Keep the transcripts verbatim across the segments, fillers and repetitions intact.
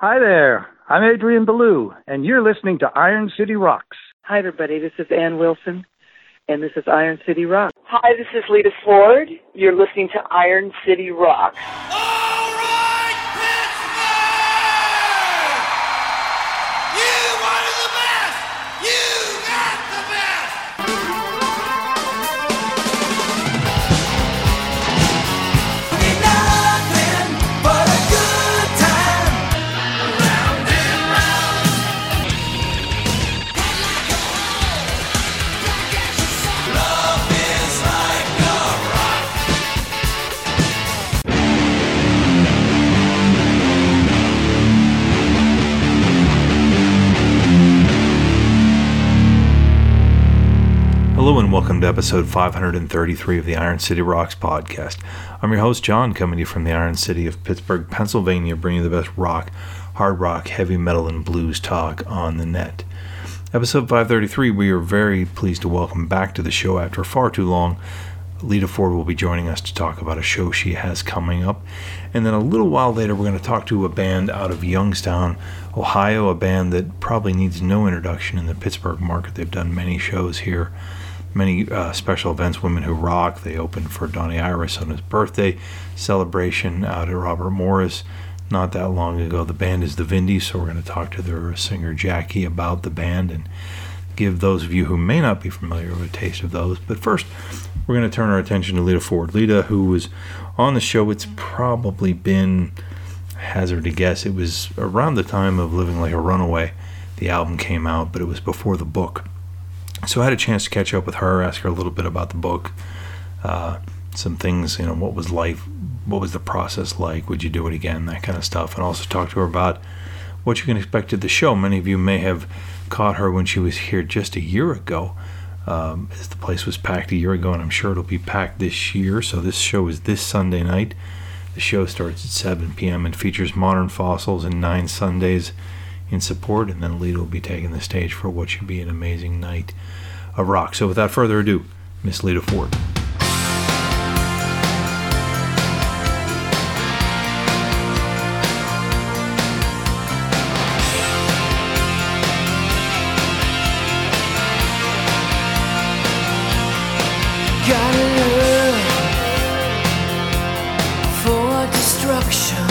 Hi there, I'm Adrian Ballou, and you're listening to Iron City Rocks. Hi everybody, this is Ann Wilson, and this is Iron City Rocks. Hi, this is Lita Ford. You're listening to Iron City Rocks. All right, Pittsburgh! You wanted the best! You got the best! Ain't nothing but a good time. Round and round. Love is like a rock. Hello and welcome to episode five hundred thirty-three of the Iron City Rocks podcast. I'm your host, John, coming to you from the Iron City of Pittsburgh, Pennsylvania, bringing you the best rock, hard rock, heavy metal, and blues talk on the net. Episode five thirty-three, we are very pleased to welcome back to the show after far too long. Lita Ford will be joining us to talk about a show she has coming up. And then a little while later, we're going to talk to a band out of Youngstown, Ohio, a band that probably needs no introduction in the Pittsburgh market. They've done many shows here. Many uh, special events, Women Who Rock. They opened for Donnie Iris on his birthday celebration out at Robert Morris not that long ago. The band is the Vindies, so we're going to talk to their singer Jackie about the band and give those of you who may not be familiar with a taste of those. But first, we're going to turn our attention to Lita Ford. Lita, who was on the show, it's probably been, hazard to guess, it was around the time of Living Like a Runaway. The album came out, but it was before the book. So I had a chance to catch up with her, ask her a little bit about the book, uh, some things, you know, what was life, what was the process like, would you do it again, that kind of stuff, and also talk to her about what you can expect at the show. Many of you may have caught her when she was here just a year ago, um, as the place was packed a year ago, and I'm sure it'll be packed this year. So this show is this Sunday night. The show starts at seven p.m. and features Modern Fossils and Nine Sundays in support, and then Lita will be taking the stage for what should be an amazing night of rock. So without further ado, Miss Lita Ford. Got a love for destruction.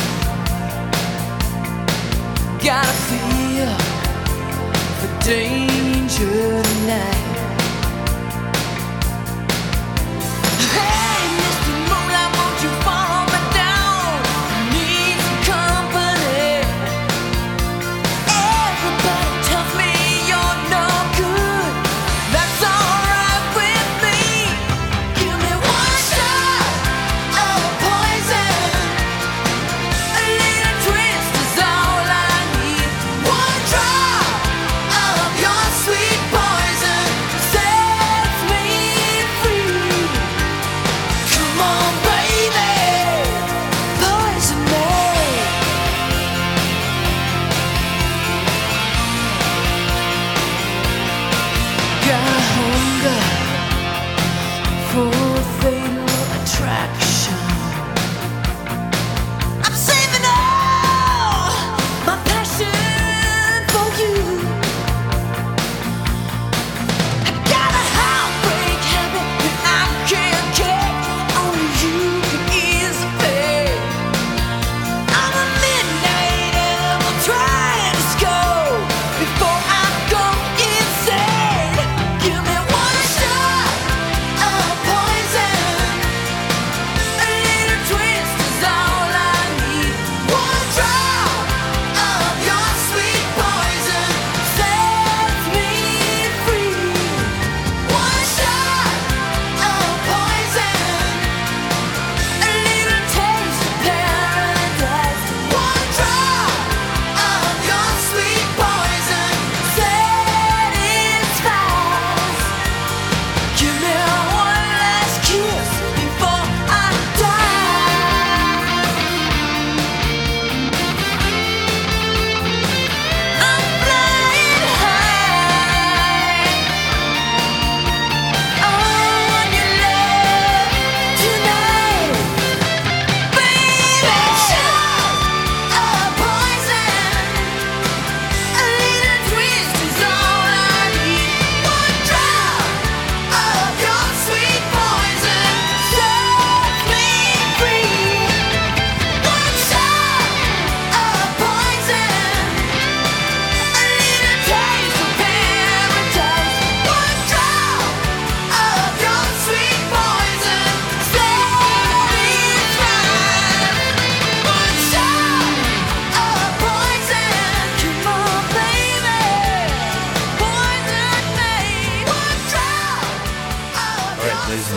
Got a feel for danger tonight. Hey, Mister Moonlight, won't you follow me down? Need some company. Everybody tells me you're no good. That's alright with me. Give me one shot of poison. A little twist is all I need. One drop of your sweet poison.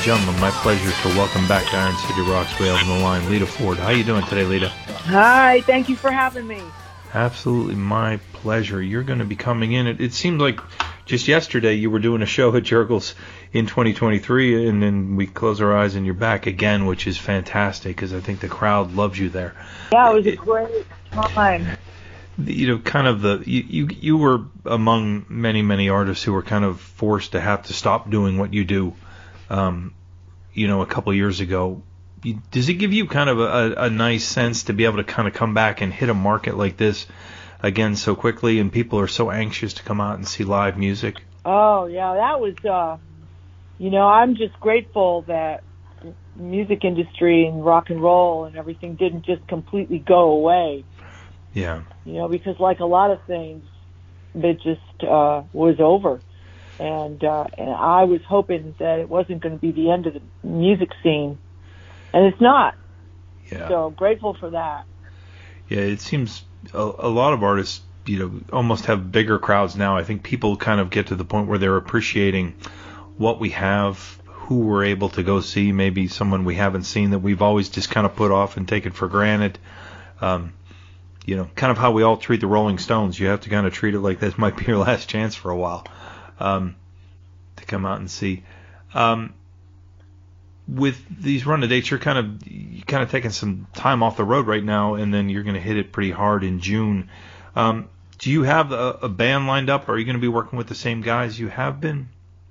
gentlemen, my pleasure to welcome back to Iron City Rocks. We have on the line Lita Ford. How you doing today, Lita? Hi, thank you for having me. Absolutely my pleasure. You're going to be coming in. It, it seemed like just yesterday you were doing a show at Jurgles in twenty twenty-three, and then we close our eyes and you're back again, which is fantastic because I think the crowd loves you there. Yeah, it was It- a great time. you know, kind of the you, you you were among many many artists who were kind of forced to have to stop doing what you do, um, you know, a couple years ago. You, does it give you kind of a, a nice sense to be able to kind of come back and hit a market like this again so quickly, and people are so anxious to come out and see live music? Oh, yeah, that was, uh, you know, I'm just grateful that music industry and rock and roll and everything didn't just completely go away. Yeah, You know, because like a lot of things, it just uh, was over. And, uh, and I was hoping that it wasn't going to be the end of the music scene. And it's not. yeah. So grateful for that. Yeah, it seems a, a lot of artists, you know, almost have bigger crowds now. I think people kind of get to the point where they're appreciating what we have, who we're able to go see, maybe someone we haven't seen that we've always just kind of put off and taken for granted. Um, you know, kind of how we all treat the Rolling Stones. You have to kind of treat it like this might be your last chance for a while um, to come out and see. Um, with these run of dates, you're kind of you're kind of taking some time off the road right now, and then you're going to hit it pretty hard in June. Um, do you have a, a band lined up? Or are you going to be working with the same guys you have been?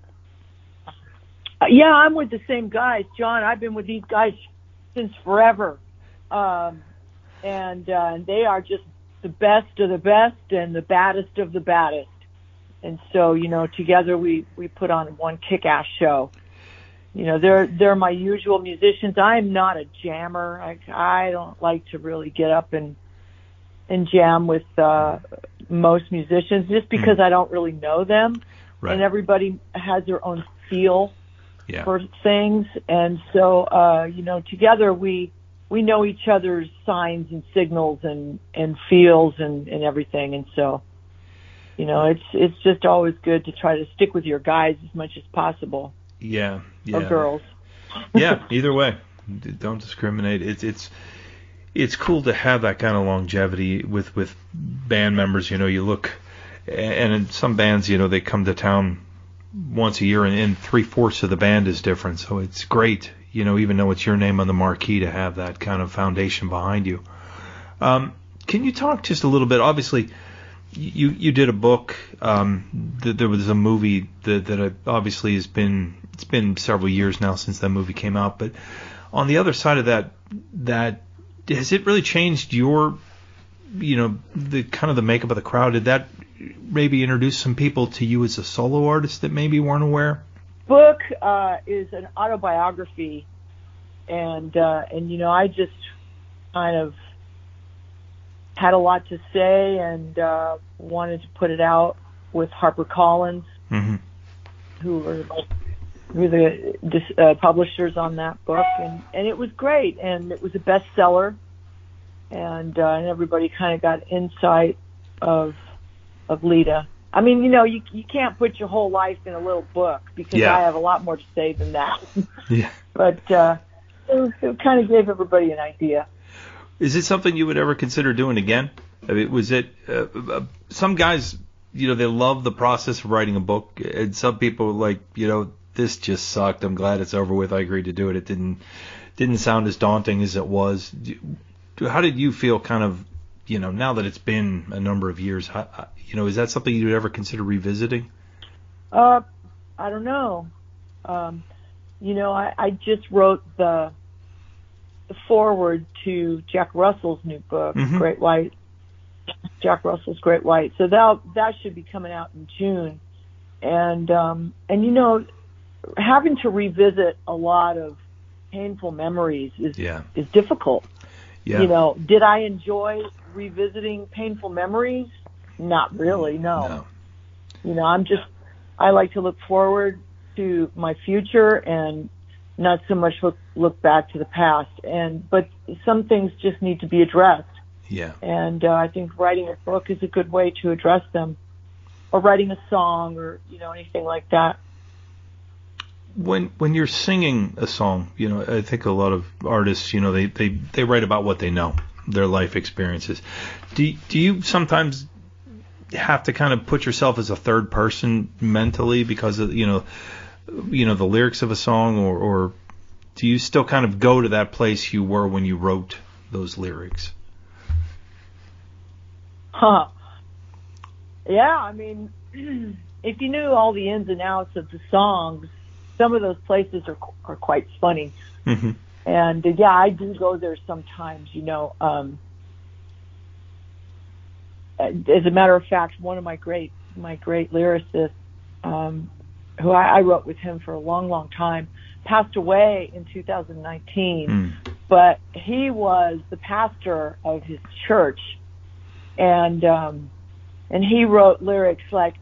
Uh, yeah, I'm with the same guys, John. I've been with these guys since forever. Um, and uh, they are just the best of the best and the baddest of the baddest. And so, you know, together we, we put on one kick-ass show. You know, they're they're my usual musicians. I'm not a jammer. I, I don't like to really get up and and jam with uh, most musicians just because I don't really know them. Right. And everybody has their own feel Yeah. for things. And so, uh, you know, together we we know each other's signs and signals and, and feels and, and everything. And so, you know, it's it's just always good to try to stick with your guys as much as possible. Yeah. Yeah. Or girls. Yeah. Either way, D- don't discriminate. It's it's it's cool to have that kind of longevity with with band members. You know, you look, and in some bands, you know, they come to town once a year, and, and three fourths of the band is different. So it's great, you know, even though it's your name on the marquee, to have that kind of foundation behind you. Um, can you talk just a little bit? Obviously, you you did a book. Um, th- there was a movie that that obviously has been. It's been several years now since that movie came out. But on the other side of that, that has it really changed your, you know, the kind of the makeup of the crowd? Did that maybe introduce some people to you as a solo artist that maybe weren't aware? Book uh, is an autobiography, and uh, and you know, I just kind of had a lot to say and uh, wanted to put it out with HarperCollins, Mm-hmm. who were who were the dis- uh, publishers on that book, and, and it was great, and it was a bestseller, and uh, and everybody kind of got insight of of Lita. I mean, you know, you you can't put your whole life in a little book because Yeah. I have a lot more to say than that. Yeah. But uh, it, it kind of gave everybody an idea. Is it something you would ever consider doing again? I mean, was it uh, uh, some guys, you know, they love the process of writing a book, and some people like, you know, this just sucked. I'm glad it's over with. I agreed to do it. It didn't didn't sound as daunting as it was. Do- How did you feel, kind of, you know, now that it's been a number of years? How, how- you know, is that something you'd ever consider revisiting? Uh, I don't know. Um, you know, I, I just wrote the the foreword to Jack Russell's new book, Mhm. Great White. Jack Russell's Great White. So that that should be coming out in June. And um, and you know, having to revisit a lot of painful memories is Yeah. is difficult. Yeah. You know, did I enjoy revisiting painful memories? Not really, no. No. You know, I'm just, I like to look forward to my future and not so much look, look back to the past. And, but some things just need to be addressed. Yeah. And uh, I think writing a book is a good way to address them, or writing a song, or, you know, anything like that. when when you're singing a song, you know, I think a lot of artists, you know, they, they, they write about what they know, their life experiences. Do do you sometimes have to kind of put yourself as a third person mentally because of, you know, you know, the lyrics of a song, or, or do you still kind of go to that place you were when you wrote those lyrics? Huh. Yeah, I mean, if you knew all the ins and outs of the songs, some of those places are are quite funny. Mm-hmm. And uh, yeah, I do go there sometimes, you know. Um, as a matter of fact, one of my great my great lyricists, um, who I, I wrote with him for a long, long time, passed away in two thousand nineteen. Mm. But he was the pastor of his church, and um, and he wrote lyrics like,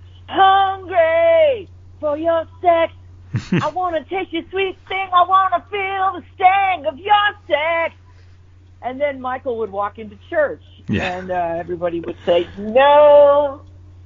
"Hungry for your sex. I want to taste your sweet thing. I want to feel the sting of your sex." And then Michael would walk into church, yeah. and uh, everybody would say, "No,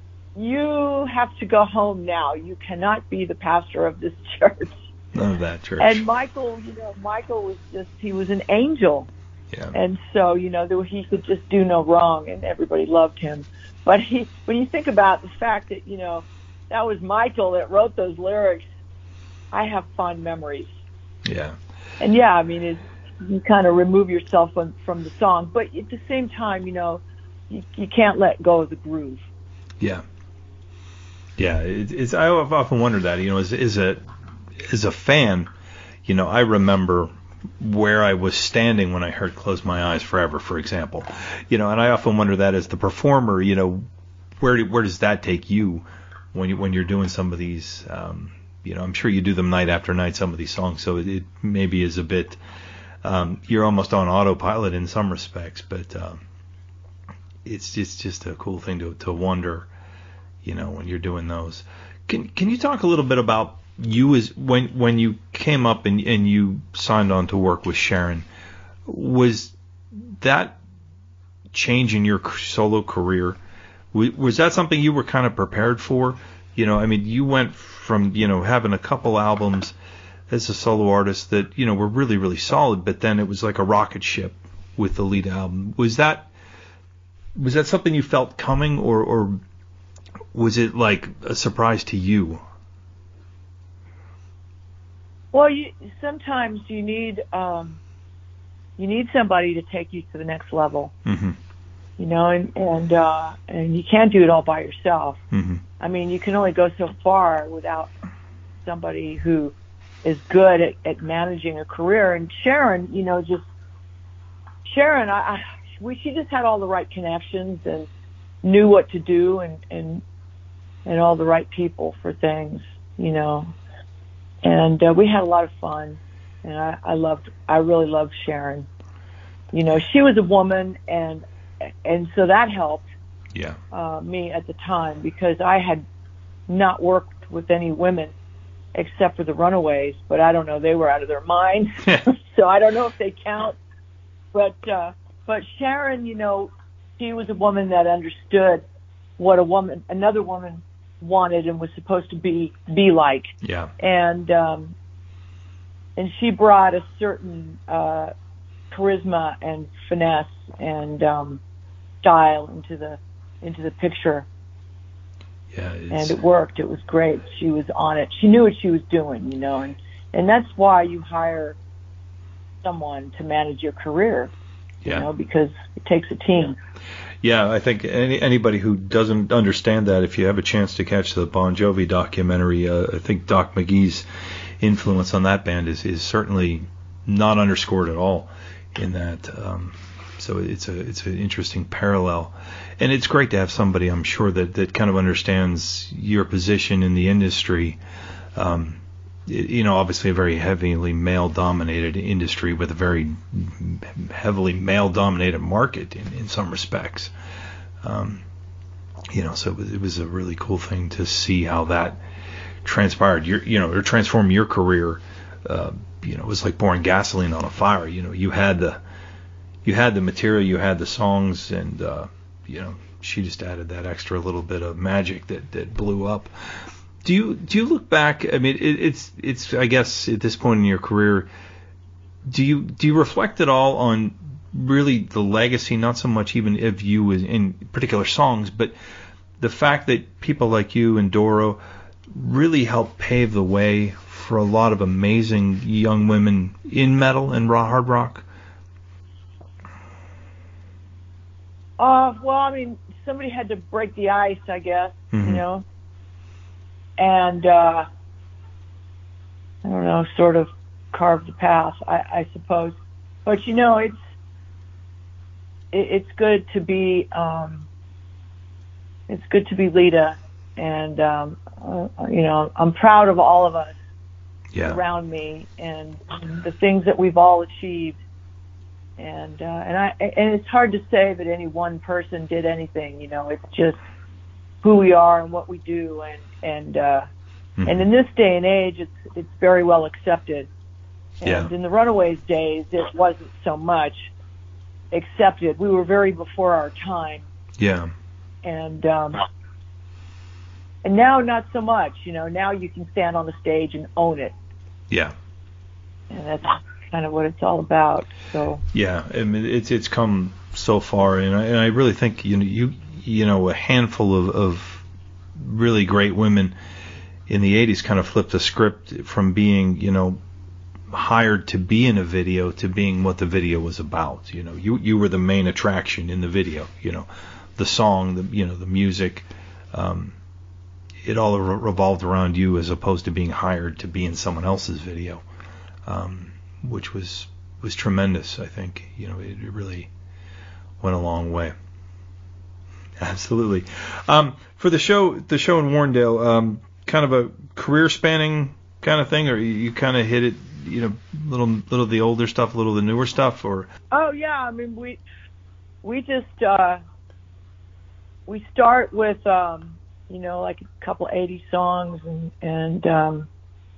you have to go home now. You cannot be the pastor of this church." None of that church. And Michael, you know, Michael was just, he was an angel. Yeah. And so, you know, there, he could just do no wrong, and everybody loved him. But he, when you think about the fact that, you know, that was Michael that wrote those lyrics, I have fond memories. Yeah. And yeah, I mean, it, you kind of remove yourself from, from the song, but at the same time, you know, you, you can't let go of the groove. Yeah. Yeah. It, it's, I've often wondered that, you know, is, is it, as a fan, you know, I remember where I was standing when I heard "Close My Eyes Forever," for example. You know, and I often wonder that as the performer, you know, where where does that take you when you when you're doing some of these? Um, you know, I'm sure you do them night after night, some of these songs, so it, it maybe is a bit. Um, you're almost on autopilot in some respects, but um, it's just just a cool thing to to wonder, you know, when you're doing those. Can can you talk a little bit about you as when when you came up and and you signed on to work with Sharon? Was that change in your solo career, was that something you were kind of prepared for? You know, I mean, you went from, you know, having a couple albums as a solo artist that, you know, were really, really solid, but then it was like a rocket ship with the lead album. Was that was that something you felt coming, or or was it like a surprise to you? Well, you, sometimes you need um, you need somebody to take you to the next level, mm-hmm. you know, and and uh, and you can't do it all by yourself. Mm-hmm. I mean, you can only go so far without somebody who is good at, at managing a career. And Sharon, you know, just Sharon, I, I we she just had all the right connections and knew what to do, and and and all the right people for things, you know. And uh, we had a lot of fun, and I, I loved, I really loved Sharon. You know, she was a woman, and and so that helped yeah. uh, me at the time, because I had not worked with any women except for the Runaways, but I don't know, they were out of their minds, so I don't know if they count. But uh, but Sharon, you know, she was a woman that understood what a woman, another woman, wanted and was supposed to be be like. Yeah. And um and she brought a certain uh charisma and finesse and um style into the into the picture. Yeah. And it worked. It was great. She was on it. She knew what she was doing, you know, and and that's why you hire someone to manage your career. Yeah. You know, because it takes a team. Yeah, I think any, anybody who doesn't understand that, if you have a chance to catch the Bon Jovi documentary, uh, I think Doc McGee's influence on that band is, is certainly not underscored at all in that. Um, so it's a it's an interesting parallel, and it's great to have somebody, I'm sure, that, that kind of understands your position in the industry. Um, you know, obviously a very heavily male-dominated industry with a very heavily male-dominated market in, in some respects. Um, you know, so it was, it was a really cool thing to see how that transpired. Your, you know, or transform your career. Uh, you know, it was like pouring gasoline on a fire. You know, you had the you had the material, you had the songs, and uh, you know, she just added that extra little bit of magic that that blew up. Do you do you look back? I mean, it, it's it's I guess at this point in your career, do you do you reflect at all on really the legacy, not so much even of you in particular songs, but the fact that people like you and Doro really helped pave the way for a lot of amazing young women in metal and raw hard rock? Uh, well, I mean, somebody had to break the ice, I guess, Mm-hmm. you know, and, uh, I don't know, sort of carve the path, I, I suppose. But, you know, it's, it, it's good to be, um, it's good to be Lita, and, um, uh, you know, I'm proud of all of us Yeah. around me and the things that we've all achieved. And, uh, and I, and it's hard to say that any one person did anything, you know, it's just who we are and what we do. And, and, uh, Mm-hmm. and in this day and age, it's, it's very well accepted. And Yeah. in the Runaways days, it wasn't so much accepted. We were very before our time. Yeah. And, um, and now not so much, you know, now you can stand on the stage and own it. Yeah. And that's kind of what it's all about. So, Yeah, I mean, it's it's come so far, and I, and I really think you know you you know a handful of, of really great women in the eighties kind of flipped the script from being you know hired to be in a video to being what the video was about. You know, you you were the main attraction in the video. You know, the song, the you know the music, um, it all re- revolved around you as opposed to being hired to be in someone else's video. Um, which was was tremendous. I think you know it, it really went a long way. Absolutely. Um, for the show, the show in Warrendale, um, kind of a career spanning kind of thing, or you, you kind of hit it, you know, little little of the older stuff, a little of the newer stuff, or oh yeah, I mean we we just uh, we start with um, you know like a couple eighties songs and and um,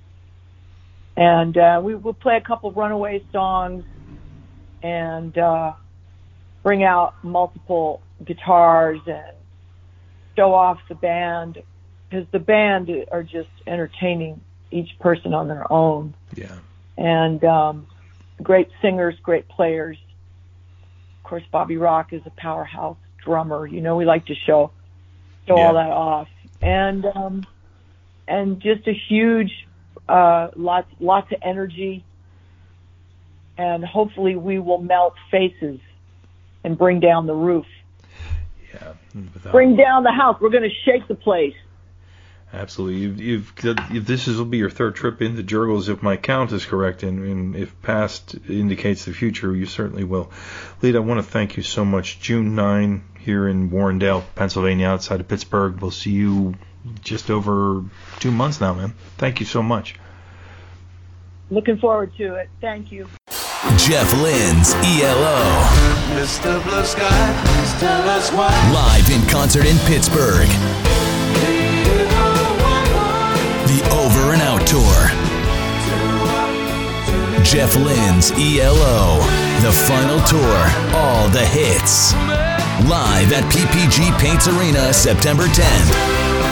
and uh, we will play a couple Runaway songs and uh, bring out multiple guitars and show off the band, because the band are just entertaining, each person on their own. yeah, And um, great singers, great players. Of course, Bobby Rock is a powerhouse drummer. You know, we like to show show Yeah. all that off, and um, and just a huge, uh, lots lots of energy, and hopefully we will melt faces and bring down the roof, yeah. Without, bring down the house. We're going to shake the place. Absolutely. You've, you've, you've this is, will be your third trip into Jurgles, if my count is correct, and, and if past indicates the future, you certainly will. Lita, I want to thank you so much. June ninth here in Warrendale, Pennsylvania, outside of Pittsburgh. We'll see you just over two months now, man. Thank you so much. Looking forward to it. Thank you. Jeff Lynne's E L O. Mister Blue Sky, please tell us why. Live in concert in Pittsburgh. The Over and Out Tour. Jeff Lynne's E L O. The final tour. All the hits. Live at P P G Paints Arena, September tenth.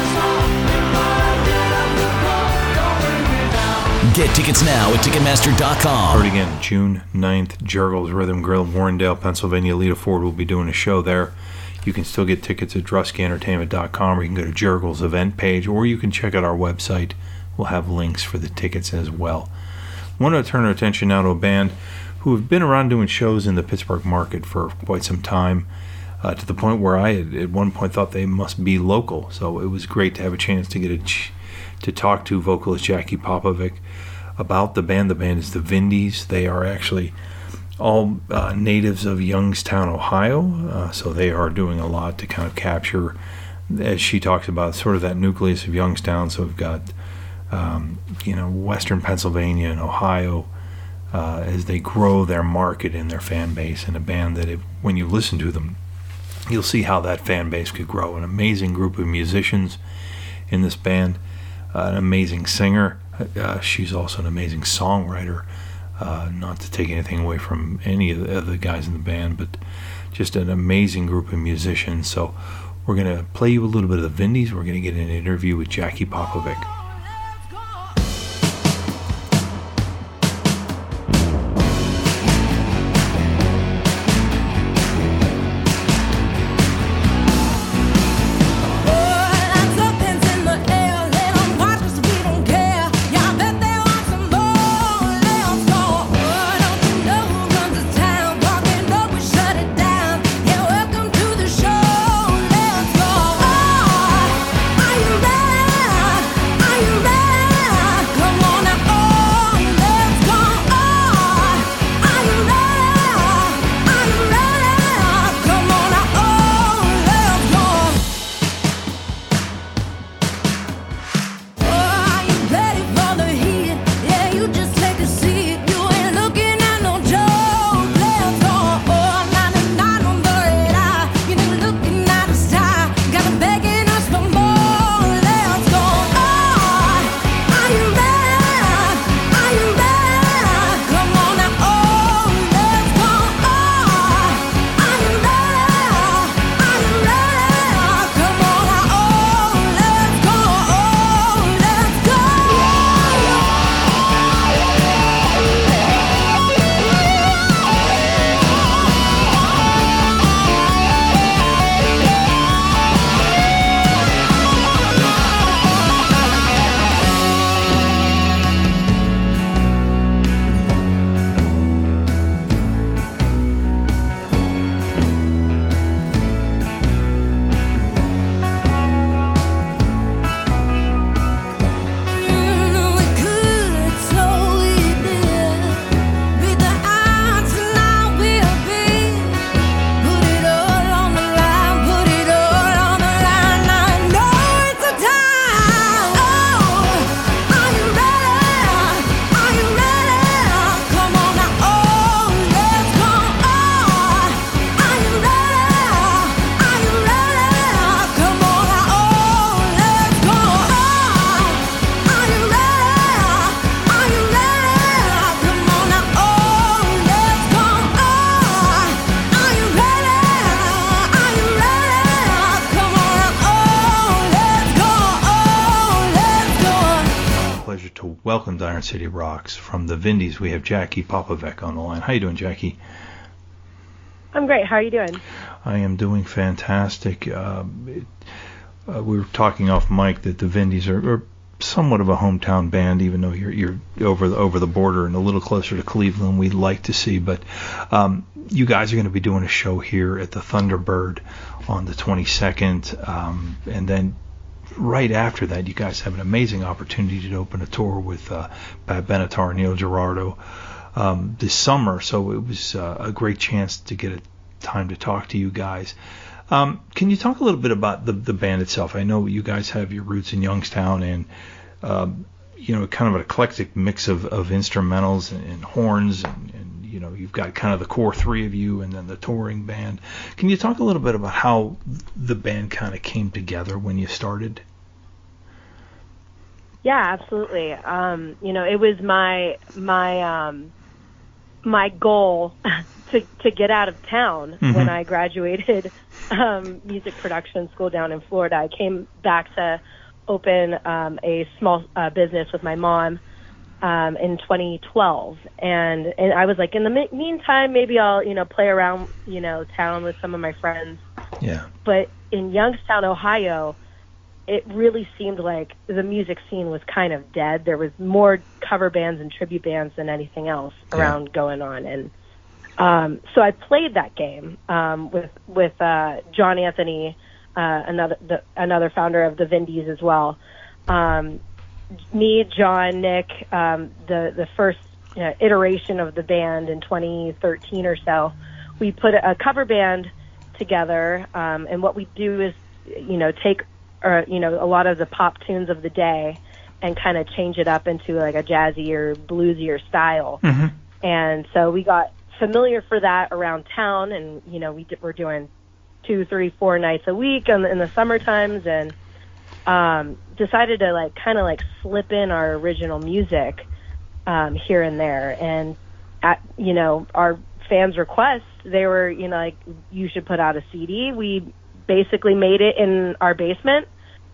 Get tickets now at Ticketmaster dot com. Heard again, June ninth, Jurgles Rhythm Grill, Warrendale, Pennsylvania. Lita Ford will be doing a show there. You can still get tickets at Drusky Entertainment dot com, or you can go to Jurgles event page, or you can check out our website. We'll have links for the tickets as well. I want to turn our attention now to a band who have been around doing shows in the Pittsburgh market for quite some time, uh, to the point where I had, at one point thought they must be local. So it was great to have a chance to get a ch- to talk to vocalist Jackie Popovic about the band. The band is the Vindies. They are actually all uh, natives of Youngstown, Ohio, uh, so they are doing a lot to kind of capture, as she talks about, sort of that nucleus of Youngstown. So we've got, um, you know, Western Pennsylvania and Ohio uh, as they grow their market and their fan base, and a band that, if, when you listen to them, you'll see how that fan base could grow. An amazing group of musicians in this band, uh, an amazing singer. Uh, she's also an amazing songwriter. Uh, not to take anything away from any of the other guys in the band, but just an amazing group of musicians. So We're going to play you a little bit of the Vindies. We're going to get an interview with Jackie Popovic. Welcome to Iron City Rocks. From the Vindies, we have Jackie Popovic on the line. How you doing, Jackie? I'm great. How are you doing? I am doing fantastic. Uh, it, uh, we were talking off mic that the Vindies are, are somewhat of a hometown band, even though you're you're over the over the border and a little closer to Cleveland than we'd like to see. But um, you guys are going to be doing a show here at the Thunderbird on the twenty-second, um, and then right after that, you guys have an amazing opportunity to open a tour with uh, Pat Benatar and Neil Girardo um, this summer. So it was uh, a great chance to get a time to talk to you guys. Um, can you talk a little bit about the the band itself? I know you guys have your roots in Youngstown and um, you know, kind of an eclectic mix of, of instrumentals and, and horns, and, and you know, you've got kind of the core three of you and then the touring band. Can you talk a little bit about how the band kind of came together when you started? Yeah, absolutely. Um, you know, it was my my um, my goal to to get out of town mm-hmm. when I graduated um, music production school down in Florida. I came back to open um, a small uh, business with my mom um, in twenty twelve, and and I was like, in the me- meantime, maybe I'll you know play around you know town with some of my friends. Yeah. But in Youngstown, Ohio, it really seemed like the music scene was kind of dead. There was more cover bands and tribute bands than anything else around yeah. going on. And um, so I played that game um, with with uh, John Anthony, uh, another the, another founder of the Vindies as well. Um, me, John, Nick, um, the the first you know, iteration of the band in twenty thirteen or so, we put a cover band together, um, and what we do is, you know, take or you know a lot of the pop tunes of the day and kind of change it up into like a jazzy or bluesier style. Mm-hmm. And so we got familiar for that around town, and you know we d- we're doing two, three, four nights a week in, in the summer times, and um, decided to like kind of like slip in our original music um, here and there. And at you know our fans' request, they were you know like you should put out a C D. We basically made it in our basement,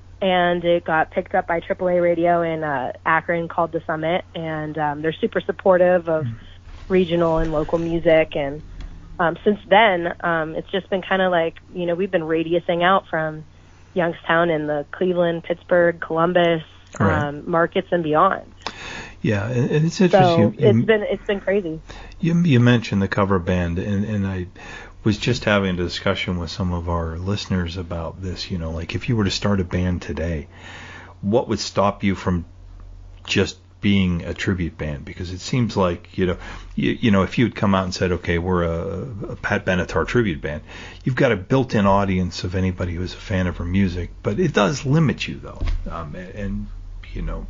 and it got picked up by triple A radio in uh, Akron called The Summit, and um, they're super supportive of regional and local music. And um, since then, um, it's just been kind of like, you know, we've been radiusing out from Youngstown and the Cleveland, Pittsburgh, Columbus Right. um, markets and beyond. Yeah, and and it's So interesting. you, you, it's been it's been crazy. you, you mentioned the cover band, and, and I was just having a discussion with some of our listeners about this. You know, like if you were to start a band today, what would stop you from just being a tribute band? Because it seems like, you know, you, you know, if you had come out and said, okay, we're a, a Pat Benatar tribute band, you've got a built-in audience of anybody who's a fan of her music, but it does limit you, though. Um, and, and, you know,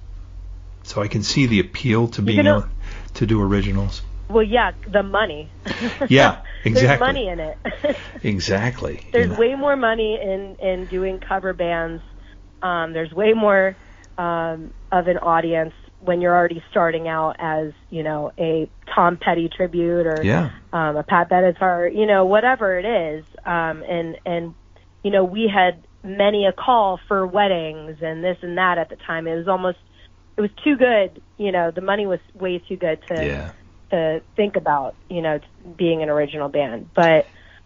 so I can see the appeal to being know- able to do originals. Well, yeah, the money. Yeah, There's exactly. money in it. Exactly. There's you know. way more money in, in doing cover bands. Um, there's way more um, of an audience when you're already starting out as, you know, a Tom Petty tribute or Yeah. um, a Pat Benatar, you know, whatever it is. Um, and, and, you know, we had many a call for weddings and this and that at the time. It was almost, it was too good. You know, the money was way too good to, Yeah. to think about, you know, being an original band. But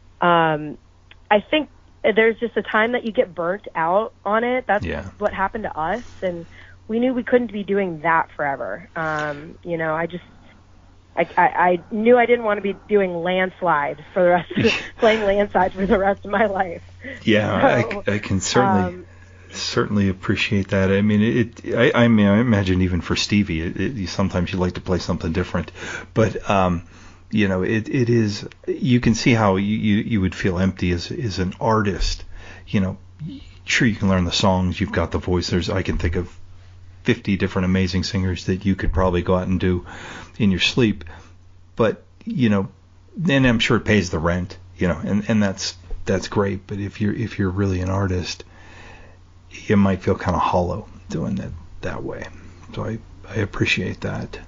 um, I think there's just a time that you get burnt out on it. That's Yeah. what happened to us, and we knew we couldn't be doing that forever. Um, you know, I just, I, I, I knew I didn't want to be doing Landslide for the rest, of, playing Landslide for the rest of my life. Yeah, So, I, I can certainly um, certainly appreciate that. I mean, it. I, I mean, I imagine even for Stevie, it, it, sometimes you like to play something different, but um, you know, it, it is. You can see how you, you, you would feel empty as as an artist. You know, sure, you can learn the songs. You've got the voice. There's I can think of fifty different amazing singers that you could probably go out and do in your sleep, but you know, and I'm sure it pays the rent. You know, and, and that's that's great. But if you're if you're really an artist, you might feel kind of hollow doing that that way. So I, I appreciate that.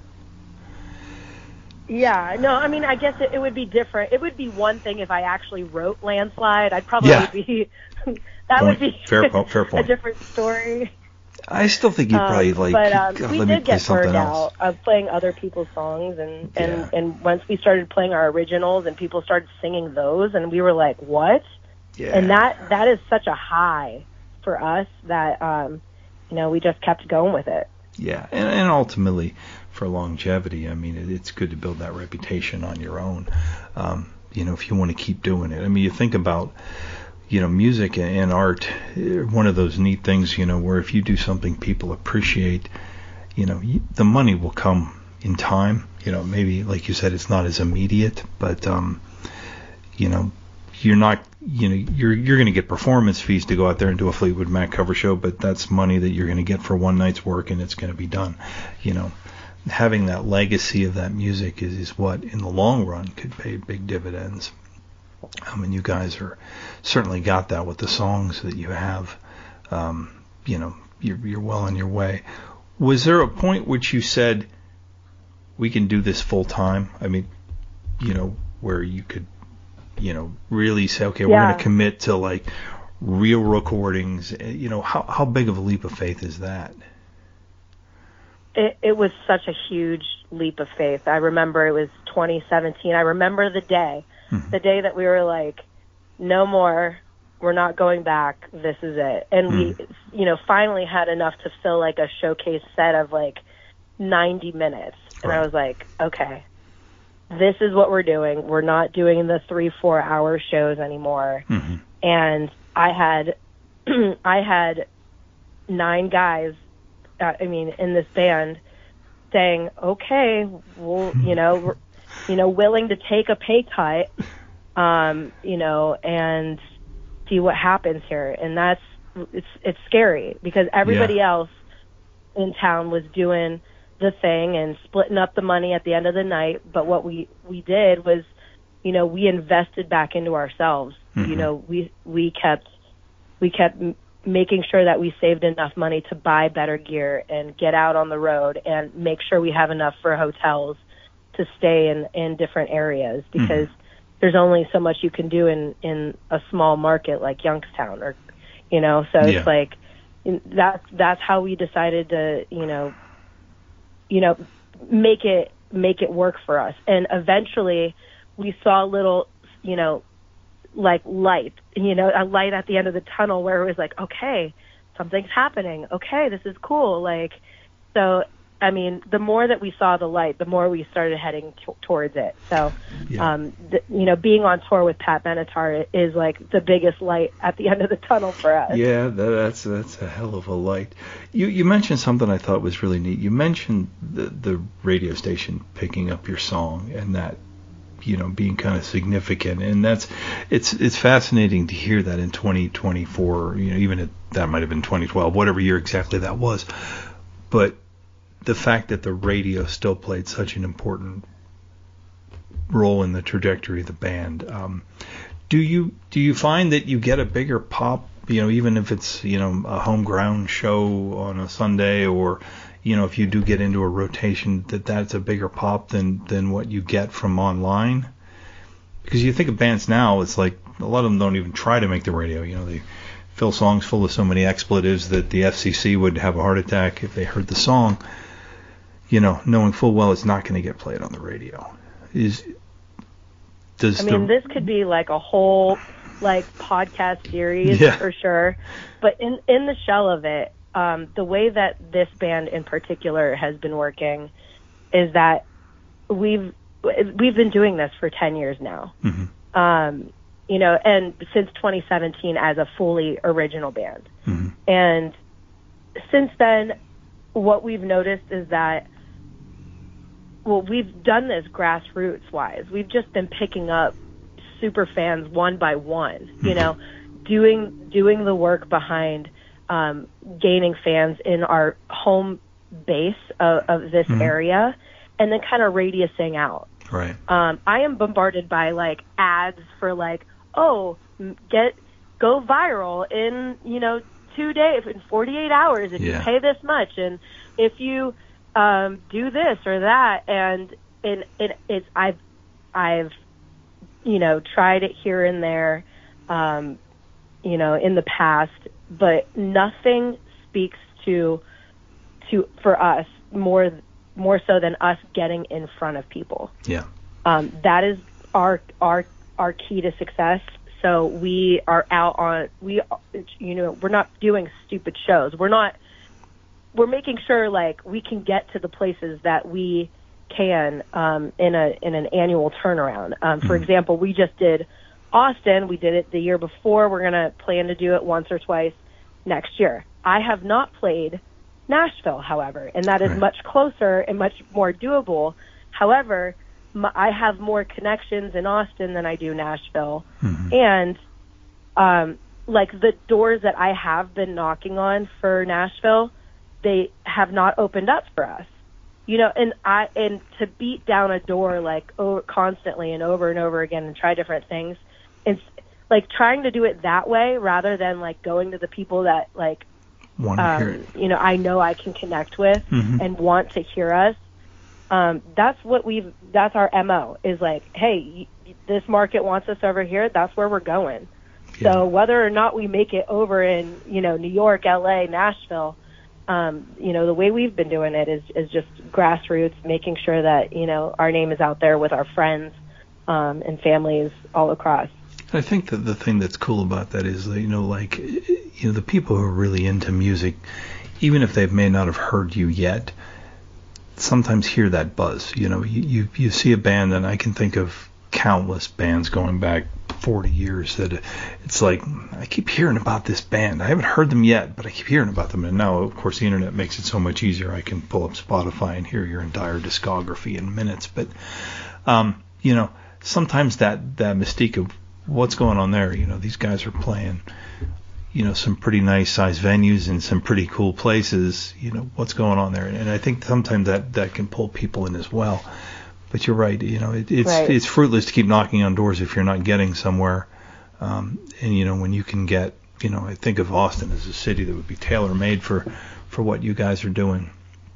Yeah, no, I mean, I guess it, it would be different. It would be one thing if I actually wrote Landslide. I'd probably Yeah. be, that Point. would be Fair po- fair point. a different story. I still think you'd probably Um, like, but um, God, we let me did play get something burned else. out of playing other people's songs, and, and, Yeah. and once we started playing our originals and people started singing those, and we were like, what? Yeah. And that that is such a high for us that, um, you know, we just kept going with it. Yeah, and, and ultimately, for longevity, I mean, it, it's good to build that reputation on your own. Um, you know, if you want to keep doing it. I mean, you think about, you know, music and, and art, eh, one of those neat things, you know, where if you do something people appreciate, you know, you, the money will come in time. You know, maybe, like you said, it's not as immediate, but, um, you know, you're not, you know, you're you're going to get performance fees to go out there and do a Fleetwood Mac cover show, but that's money that you're going to get for one night's work, and it's going to be done. You know, having that legacy of that music is, is what, in the long run, could pay big dividends. I mean, you guys are certainly got that with the songs that you have. Um, you know, you're you're well on your way. Was there a point which you said, we can do this full time? I mean, you know, where you could, you know, really say, okay, we're Yeah. going to commit to like real recordings. You know, how how big of a leap of faith is that? It, it was such a huge leap of faith. I remember it was twenty seventeen. I remember the day, Mhm. the day that we were like, no more, we're not going back, this is it. And we, you know, finally had enough to fill like a showcase set of like ninety minutes. And I Right. was like, okay, this is what we're doing. We're not doing the three, four hour shows anymore. Mm-hmm. And I had, I had nine guys, uh, I mean, in this band saying, okay, well, you know, we're, you know, willing to take a pay cut, um, you know, and see what happens here. And that's, it's, it's scary because everybody Yeah. else in town was doing the thing and splitting up the money at the end of the night. But what we, we did was, you know, we invested back into ourselves. Mhm. You know, we, we kept, we kept m- making sure that we saved enough money to buy better gear and get out on the road and make sure we have enough for hotels to stay in, in different areas because, there's only so much you can do in, in a small market like Youngstown, or, you know, so Yeah. it's like, that, that's how we decided to, you know, you know, make it, make it work for us. And eventually we saw a little, you know, like light, you know, a light at the end of the tunnel where it was like, okay, something's happening. Okay, this is cool. Like, so, I mean, the more that we saw the light, the more we started heading t- towards it. So, Yeah. um, the, you know, being on tour with Pat Benatar is like the biggest light at the end of the tunnel for us. Yeah, that, that's that's a hell of a light. You you mentioned something I thought was really neat. You mentioned the the radio station picking up your song and that, you know, being kind of significant, and that's it's it's fascinating to hear that in twenty twenty-four. You know, even at, that might have been twenty twelve, whatever year exactly that was, but the fact that the radio still played such an important role in the trajectory of the band. Um, do you do you find that you get a bigger pop, you know, even if it's, you know, a home ground show on a Sunday, or, you know, if you do get into a rotation, that that's a bigger pop than, than what you get from online? Because you think of bands now, it's like a lot of them don't even try to make the radio. You know, they fill songs full of so many expletives that the F C C would have a heart attack if they heard the song, you know, knowing full well it's not going to get played on the radio. Is does I mean, the, this could be like a whole like podcast series Yeah. for sure. But in in the shell of it, um, the way that this band in particular has been working is that we've we've been doing this for ten years now. Mm-hmm. Um, you know, and since twenty seventeen as a fully original band. Mm-hmm. And since then, what we've noticed is that, well, we've done this grassroots wise. We've just been picking up super fans one by one, you know, doing doing the work behind um, gaining fans in our home base of, of this Mhm. area, and then kind of radiusing out. Right. Um, I am bombarded by like ads for like, oh, m- get go viral in, you know, two days, in forty-eight hours if Yeah. you pay this much, and if you um, do this or that, and and it, it's I've I've you know tried it here and there, um, you know, in the past, but nothing speaks to to for us more more so than us getting in front of people. Yeah. Um, that is our our our key to success. So we are out on we you know we're not doing stupid shows. We're not we're making sure like we can get to the places that we can um, in a in an annual turnaround. Um, for Mhm. example, we just did Austin. We did it the year before. We're gonna plan to do it once or twice next year. I have not played Nashville, however, and that is Right. much closer and much more doable. However, m- I have more connections in Austin than I do Nashville, Mhm. and um, like the doors that I have been knocking on for Nashville, they have not opened up for us. You know, and I and to beat down a door like over, constantly and over and over again and try different things, it's like trying to do it that way rather than like going to the people that like Want to hear um, it. you know I know I can connect with Mhm. and want to hear us. Um, that's what we've. That's our M O. Is like, hey, y- this market wants us over here. That's where we're going. Yeah. So whether or not we make it over in you know New York, L A, Nashville, um, you know the way we've been doing it is is just grassroots, making sure that you know our name is out there with our friends um, and families all across. I think that the thing that's cool about that is that, you know, like, you know, the people who are really into music, even if they may not have heard you yet, sometimes hear that buzz. You know, you, you, you see a band, and I can think of countless bands going back forty years that it's like, I keep hearing about this band. I haven't heard them yet, but I keep hearing about them. And now, of course, the internet makes it so much easier. I can pull up Spotify and hear your entire discography in minutes. But, um, you know, sometimes that, that mystique of what's going on there, you know, these guys are playing, you know, some pretty nice sized venues in some pretty cool places, you know, what's going on there. And I think sometimes that, that can pull people in as well. But you're right, you know, it, it's Right. it's fruitless to keep knocking on doors if you're not getting somewhere. Um, and, you know, when you can get, you know, I think of Austin as a city that would be tailor-made for, for what you guys are doing.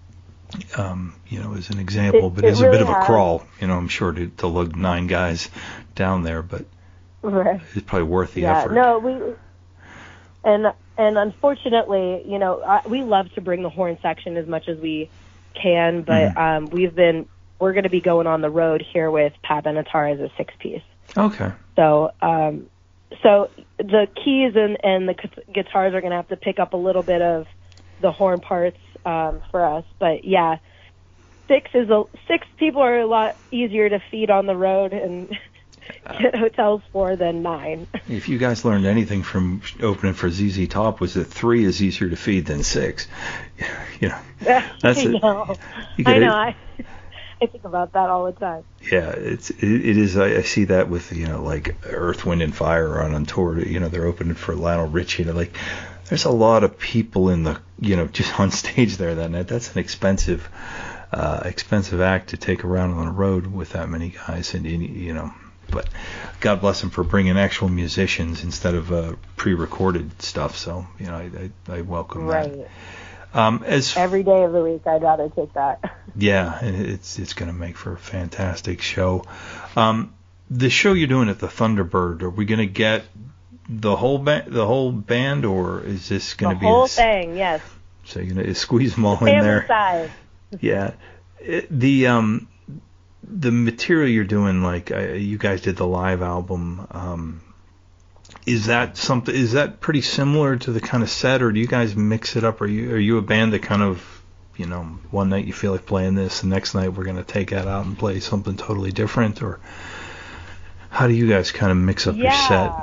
um, you know, as an example, It- but it it's a bit really of a has. crawl, you know, I'm sure to, to lug nine guys down there, but Right. it's probably worth the yeah. effort. No, we and and unfortunately, you know, I, we love to bring the horn section as much as we can, but Mhm. um, we've been we're going to be going on the road here with Pat Benatar as a six piece. Okay. So, um, so the keys and, and the gu- guitars are going to have to pick up a little bit of the horn parts um, for us. But yeah, six is a six people are a lot easier to feed on the road and get hotels for than nine. If you guys learned anything from opening for Z Z Top, was that three is easier to feed than six. You know, that's I it. know. You I get know. it. I, I think about that all the time. Yeah, it's it, it is. I, I see that with, you know, like Earth, Wind and Fire on on tour. You know, they're opening for Lionel Richie. And like, there's a lot of people in the, you know, just on stage there that night. That's an expensive, uh, expensive act to take around on the road with that many guys. And, and you know, but God bless them for bringing actual musicians instead of uh, pre-recorded stuff. So, you know, I I, I welcome Right. that. Um, as Every day of the week, I'd rather take that. Yeah, and it's it's going to make for a fantastic show. Um, the show you're doing at the Thunderbird, are we going to get the whole ba- the whole band, or is this going The to be whole this, thing, yes. so you're going to squeeze them all in Family there? size. Yeah. It, the um the material you're doing, like uh, you guys did the live album. Um, is that something? Is that pretty similar to the kind of set, or do you guys mix it up? Are you are you a band that kind of, you know, one night you feel like playing this, the next night we're going to take that out and play something totally different, or how do you guys kind of mix up your set?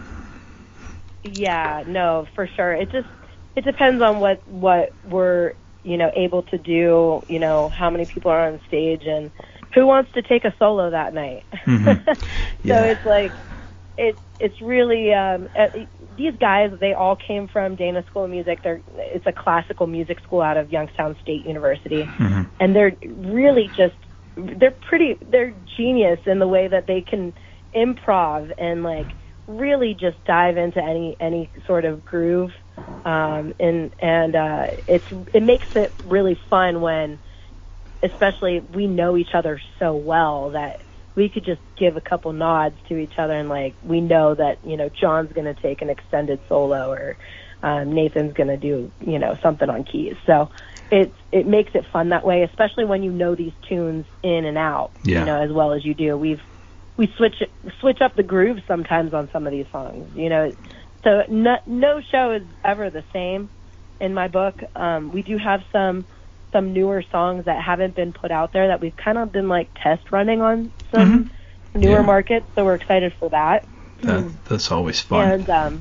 Yeah, no, for sure. It just it depends on what what we're, you know, able to do, you know, how many people are on stage and who wants to take a solo that night. Mm-hmm. Yeah. So it's like it it's really um uh, these guys, they all came from Dana School of Music. They're it's a classical music school out of Youngstown State University. Mm-hmm. And they're really just they're pretty they're genius in the way that they can improv and like really just dive into any any sort of groove, um and and uh it's it makes it really fun when, especially, we know each other so well that we could just give a couple nods to each other and like we know that, you know, John's going to take an extended solo, or um, Nathan's going to do, you know, something on keys. So it it makes it fun that way, especially when you know these tunes in and out, Yeah. you know, as well as you do. We've we switch switch up the grooves sometimes on some of these songs, you know. So no, no show is ever the same in my book. Um, we do have some some newer songs that haven't been put out there that we've kind of been like test running on some Mm-hmm. newer Yeah. markets, so we're excited for that. That, that's always fun. And um,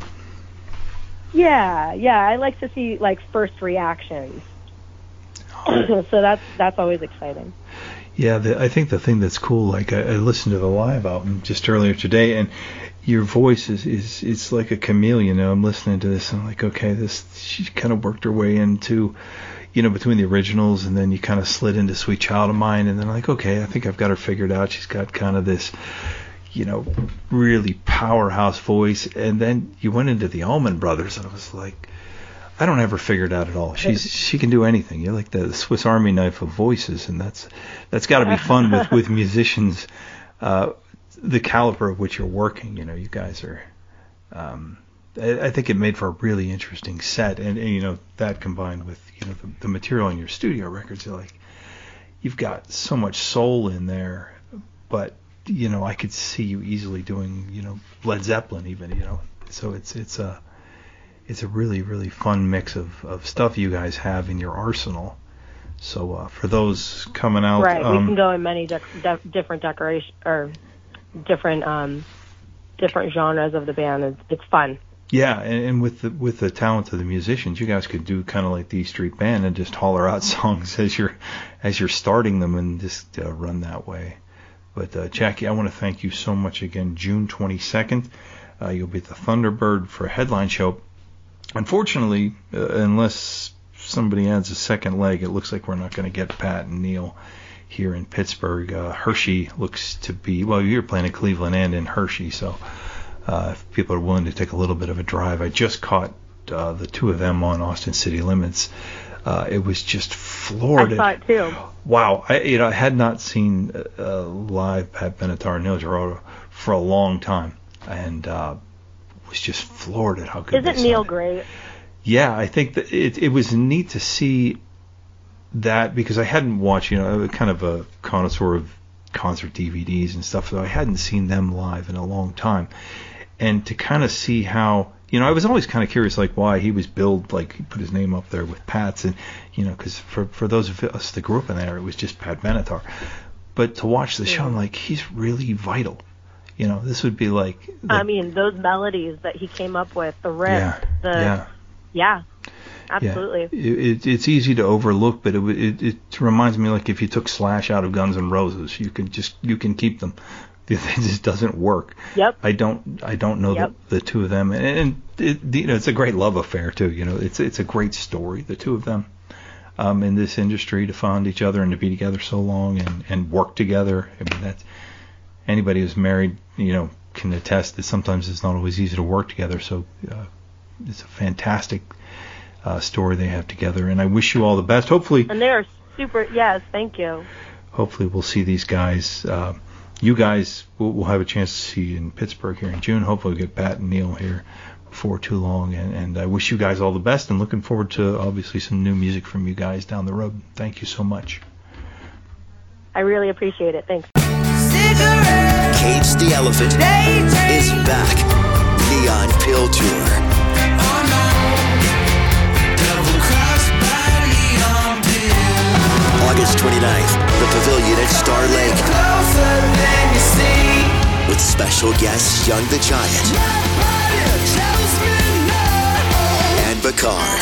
yeah, yeah, I like to see like first reactions. so that's that's always exciting. Yeah, the, I think the thing that's cool, like I, I listened to the live album just earlier today, and your voice is, is it's like a chameleon. You know, I'm listening to this, and I'm like, okay, this she kind of worked her way into, you know, between the originals, and then you kind of slid into Sweet Child of Mine, and then like, okay, I think I've got her figured out. She's got kind of this, you know, really powerhouse voice, and then you went into the Allman Brothers, and I was like, I don't ever figure it out at all. She's she can do anything. You're like the Swiss Army knife of voices, and that's that's got to be fun with with musicians, uh, the caliber of which you're working. You know, you guys are. Um, I, I think it made for a really interesting set, and, and you know that combined with you know the, the material on your studio records, you're like, you've got so much soul in there, but you know I could see you easily doing you know Led Zeppelin even you know. So it's it's a It's a really, really fun mix of, of stuff you guys have in your arsenal. So uh, for those coming out, Right, um, we can go in many dec- de- different decoration or different um, different genres of the band. It's, it's fun. yeah, and, and with the with the talent of the musicians, you guys could do kind of like the E Street Band and just holler out songs as you're as you're starting them and just uh, run that way. But uh, Jackie, I want to thank you so much again. June twenty-second, uh, you'll be at the Thunderbird for a headline show. Unfortunately, uh, unless somebody adds a second leg, it looks like we're not going to get Pat and Neil here in Pittsburgh. Uh, Hershey looks to be, well, you're playing in Cleveland and in Hershey, so uh, if people are willing to take a little bit of a drive, I just caught uh, the two of them on Austin City Limits Uh, it was just floored. I saw it too. Wow, I you know I had not seen uh, live Pat Benatar and Neil Giraldo for a long time, and uh, was just floored at how good. Isn't they Neil sounded. great? Yeah, I think that it it was neat to see that, because I hadn't watched, you know, kind of a connoisseur of concert D V Ds and stuff, so I hadn't seen them live in a long time, and to kind of see how. You know, I was always kind of curious, like, why he was billed, like, he put his name up there with Pat's, and, you know, because for, for those of us that grew up in there, it was just Pat Benatar. But to watch the show, I'm like, he's really vital. You know, this would be like... The, I mean, those melodies that he came up with, the riff, yeah, the... Yeah. Yeah, absolutely. Yeah. It, it, it's easy to overlook, but it, it it reminds me, like, if you took Slash out of Guns N' Roses, you can just, you can keep them. It just doesn't work. Yep. I don't. I don't know yep. the, the two of them, and, and it, you know, it's a great love affair too. You know, it's it's a great story. The two of them, um, in this industry, to find each other and to be together so long and, and work together. I mean, that's anybody who's married, you know, can attest that sometimes it's not always easy to work together. So uh, it's a fantastic uh, story they have together, and I wish you all the best. Hopefully. And they are super. Yes, thank you. Hopefully, we'll see these guys. Uh, You guys, we'll, we'll have a chance to see you in Pittsburgh here in June. Hopefully we'll get Pat and Neil here before too long. And, and I wish you guys all the best, and looking forward to, obviously, some new music from you guys down the road. Thank you so much. I really appreciate it. Thanks. Cage the Elephant is back. Neon Pill Tour. August twenty-ninth, the Pavilion at Star Lake. With special guests Young the Giant and Bakar.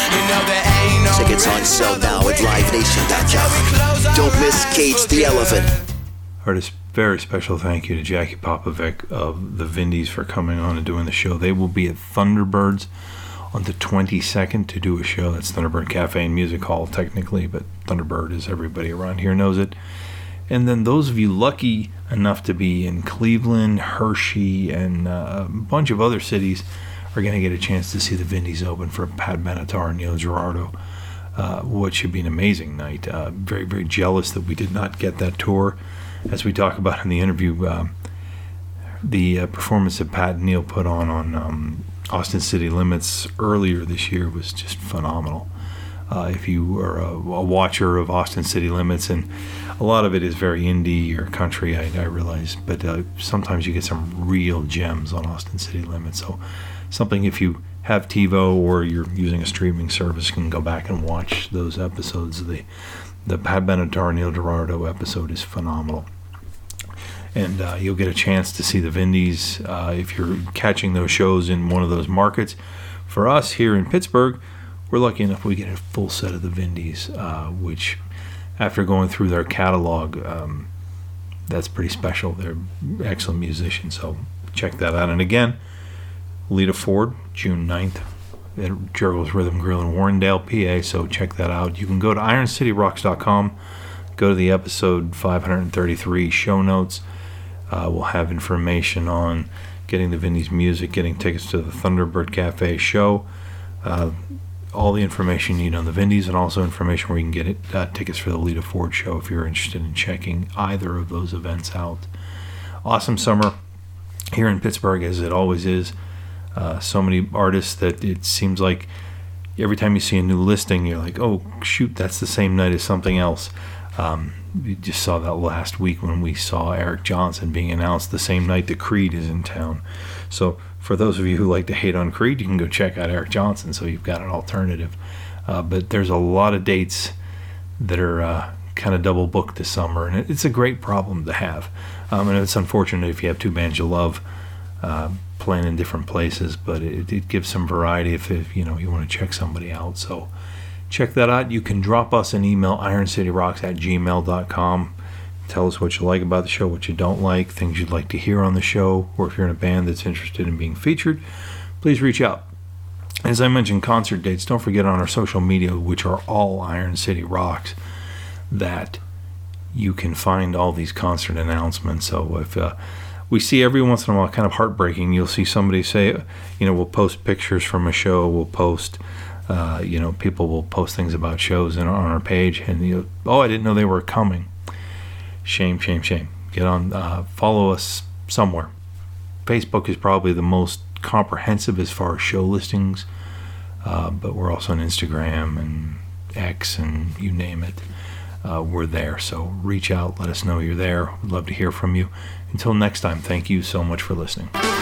Tickets on sale now at live nation dot com. Don't miss Cage the Elephant. Artist, very special thank you to Jackie Popovic of the Vindies for coming on and doing the show. They will be at Thunderbirds on the twenty-second to do a show. That's Thunderbird Cafe and Music Hall, technically, but Thunderbird, as everybody around here knows it. And then those of you lucky enough to be in Cleveland, Hershey, and uh, a bunch of other cities are going to get a chance to see the Vindies open for Pat Benatar and Neil Giraldo, uh, what should be an amazing night. Uh, very, very jealous that we did not get that tour. As we talk about in the interview, uh, the uh, performance that Pat and Neil put on on um, Austin City Limits earlier this year was just phenomenal. Uh, if you are a, a watcher of Austin City Limits, and a lot of it is very indie or country, I, I realize, but uh, sometimes you get some real gems on Austin City Limits. So something, if you have TiVo or you're using a streaming service, you can go back and watch those episodes. The the Pat Benatar Neil Giraldo episode is phenomenal. And uh, you'll get a chance to see the Vindies uh, if you're catching those shows in one of those markets. For us here in Pittsburgh, we're lucky enough we get a full set of the Vindies, uh, which, after going through their catalog, um, that's pretty special. They're excellent musicians, so check that out. And again, Lita Ford, June ninth, at Jurgles Rhythm Grill in Warrendale, P A, so check that out. You can go to iron city rocks dot com, go to the episode five hundred thirty-three show notes. Uh, we'll have information on getting the Vindies music, getting tickets to the Thunderbird Cafe show, uh, all the information you need on the Vindies, and also information where you can get it, uh, tickets for the Lita Ford show if you're interested in checking either of those events out. Awesome summer here in Pittsburgh, as it always is. Uh, so many artists that it seems like every time you see a new listing, you're like, oh, shoot, that's the same night as something else. Um, we just saw that last week when we saw Eric Johnson being announced the same night that Creed is in town. So for those of you who like to hate on Creed, you can go check out Eric Johnson, so you've got an alternative. Uh, but there's a lot of dates that are uh, kind of double booked this summer, and it's a great problem to have. Um, and it's unfortunate if you have two bands you love uh, playing in different places, but it, it gives some variety if, if you know you want to check somebody out. So check that out. You can drop us an email, iron city rocks at gmail dot com. Tell us what you like about the show, what you don't like, things you'd like to hear on the show, or if you're in a band that's interested in being featured, please reach out. As I mentioned, concert dates, don't forget on our social media, which are all Iron City Rocks, that you can find all these concert announcements. So if uh, we see every once in a while, kind of heartbreaking, you'll see somebody say, you know, we'll post pictures from a show, we'll post Uh, you know, people will post things about shows in, on our page, and you know, oh, I didn't know they were coming. Shame, shame, shame. Get on, uh, follow us somewhere. Facebook is probably the most comprehensive as far as show listings, uh, but we're also on Instagram and X and you name it. Uh, we're there, so reach out, let us know you're there. We'd love to hear from you. Until next time, thank you so much for listening.